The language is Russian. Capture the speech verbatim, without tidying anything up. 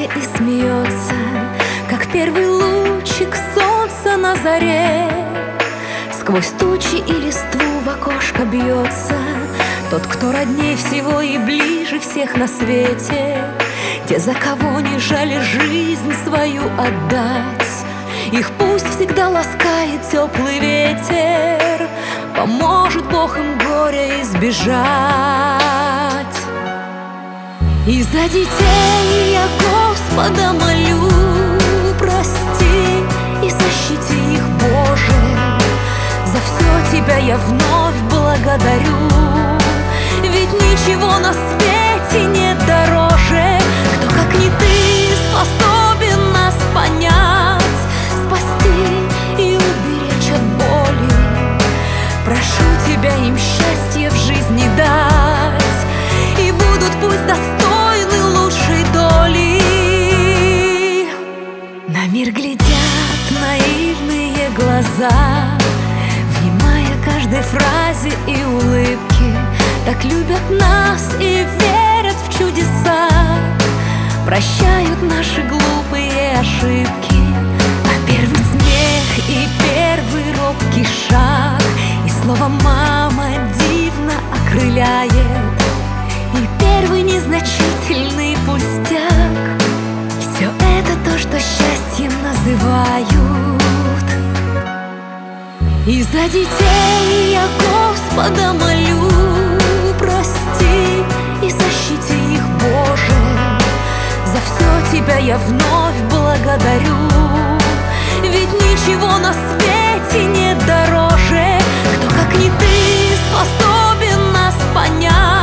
и смеется, как первый лучик солнца на заре. Сквозь тучи и листву в окошко бьется тот, кто родней всего и ближе всех на свете. Те, за кого не жали жизнь свою отдать, их пусть всегда ласкает теплый ветер, поможет Бог им горя избежать. И за детей я Господа молю, прости и защити их, Боже. За все Тебя я вновь благодарю, ведь ничего на свете нет дороже. Кто, как не Ты, способен нас понять, спасти и уберечь от боли. Прошу Тебя им счастье в жизни дать, и будут пусть достойны лучшей доли. На мир глядят наивные глаза, внимая каждой фразе и улыбке. Так любят нас и верят в чудеса, прощают наши глупые ошибки. А первый смех и первый робкий шаг, и слово «мама» дивно окрыляет, и первый незначительный пустяк — все это то, что счастьем называют. И за детей я Господа молю, прости и защити их, Боже. За все Тебя я вновь благодарю, ведь ничего на свете нет дороже. Кто, как не Ты, способен нас понять,